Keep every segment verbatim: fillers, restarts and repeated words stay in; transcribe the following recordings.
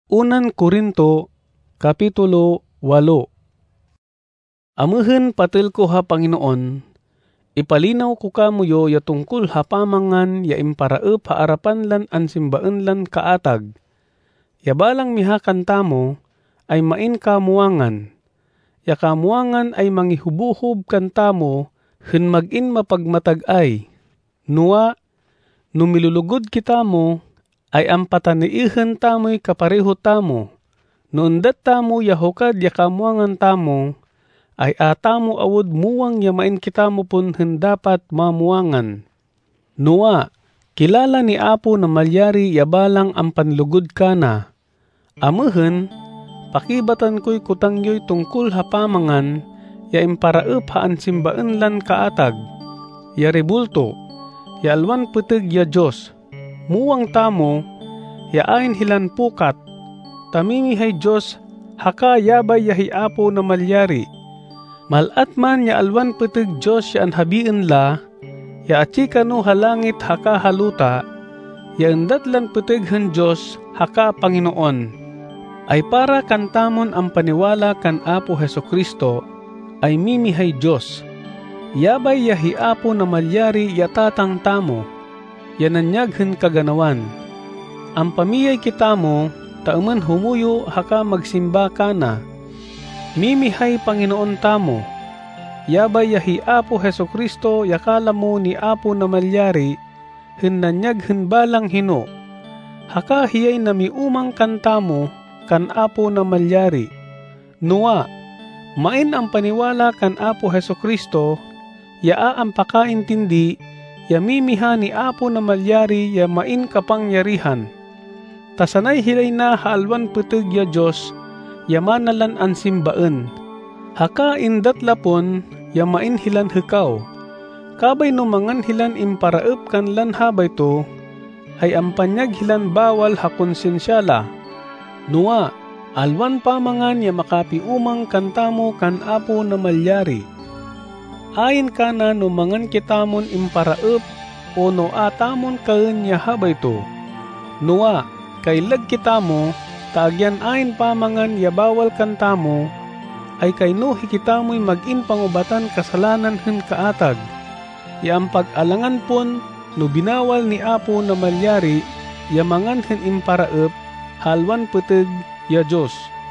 Unan Korinto, Kapitulo walo. Amuhen patel ko ha Panginoon, ipalinaw ko kamuyo ya tungkol ha pamangan ya imparaep ha arapan lan ansimbaan lan kaatag. Ya balang miha kantamo ay main kamuangan. Ya kamuangan ay mangihubuhob kantamo hen magin mapagmatag ay. Nuwa, numilulugod kitamo, ay ampataniihen tamo'y kapareho tamo. Noon dat tamo yahokad ya kamuangan tamo, ay atamo awod muwang yamain kitamo pun hen dapat mamuangan. Nuwa, kilala ni Apo na malyari yabalang ang panlugod ka na. Amuhen, pakibatan ko'y kutangyoy tungkol ha pamangan, ya imparaep ha ansimbaan lan kaatag. Ya rebulto, ya alwan peteg ya Diyos, muwang tamo, ya ain hilan pukat, tamimihay Diyos, haka yabay yahi Apo na malyari. Malat man ya alwan peteg Diyos ya anhabiin la, ya atsikano halangit haka haluta, ya endat lan peteg hen Diyos haka Panginoon. Ay para kantamon ang paniwala kan Apo Hesukristo, ay mimihay Diyos. Yabay yahi Apo na malyari ya tatang tamo, ya nanyaghen kaganawan. Ang pamiyay kitamo, tauman humuyo haka magsimba ka na. Mimihay Panginoon tamo, yabay yahi Apo Hesukristo yakala mo ni Apo na malyari, hen nanyaghen balang hino. Haka hiyay namiumang kantamo, kan Apo na malyari. Nuwa, main ang paniwala kan Apo Hesukristo, yaa ang pakaintindi, ya mimiha ni Apo na malyari ya main kapangyarihan. Tasanay hilay na haalwan peteg ya Diyos, ya manalan ansimbaan. Haka indat lapon, ya main hilan hekaw. Kabay no mangan hilan imparaep kan lan habay to, ay ampanyag hilan bawal ha konsensyala. Nuwa, alwan pamangan ya makapiumang kantamo kan Apo na malyari. Ayin ka na no mangan kitamon imparaep o no atamon kaen ya habay to. Nuwa, kailag kitamo, taagyan ayin pamangan ya bawal kantamo, ay kayno hikitamo'y magin pangubatan kasalanan hen kaatag. Ya ang pag-alangan pon, no binawal ni Apo na malyari, ya mangan hen imparaep, halwan peteg ya Diyos.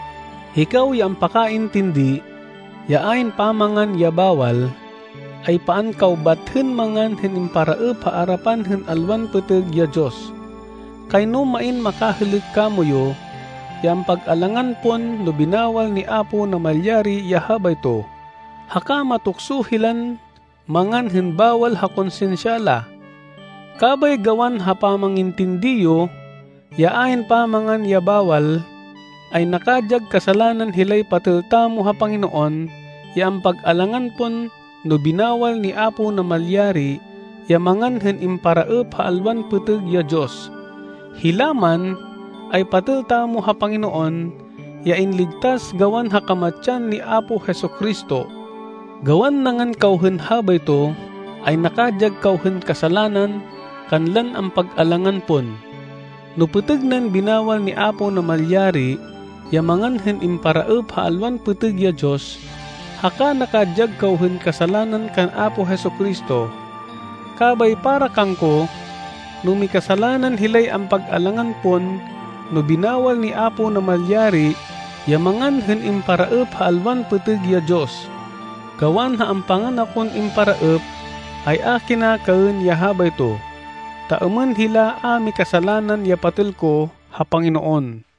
Hikaw ya ang pakaintindi, ya ayin pamangan ya bawal, ay paan kaw bathen mangan hen imparaep ha arapan hen alwan peteg ya Diyos. Kayno main makahilig kamuyo, ya ang pag-alangan pon no binawal ni Apo na malyari ya habay to. Haka matukso hilan mangan hen bawal ha konsensyala. Kabay gawan ha pamangintindiyo, ya ayin pamangan ya bawal, ay nakajag kasalanan hilay patiltamo ha Panginoon, ya ang pag-alangan pon no binawal ni Apo na malyari, ya mangan hen imparaep ha alwan peteg ya Diyos. Hilaman ay patiltamo ha Panginoon, ya inligtas gawan ha kamatyan ni Apo Hesukristo. Gawan nangan kauhen habay to, ay nakajag kauhen kasalanan, kanlan ang pag-alangan pon. No peteg nan binawal ni Apo na malyari, ya mangan hen imparaep ha alwan peteg ya Diyos, haka nakajag kauhen kasalanan kan Apo Hesukristo. Kabay para kangko, no may kasalanan hilay ang pag-alangan pon, no binawal ni Apo na malyari, ya mangan hen imparaep ha alwan peteg ya Diyos. Gawan ha ang panganakon imparaep, ay akin na kaen ya habay to. Tauman hila ami kasalanan ya patil ko ha Panginoon.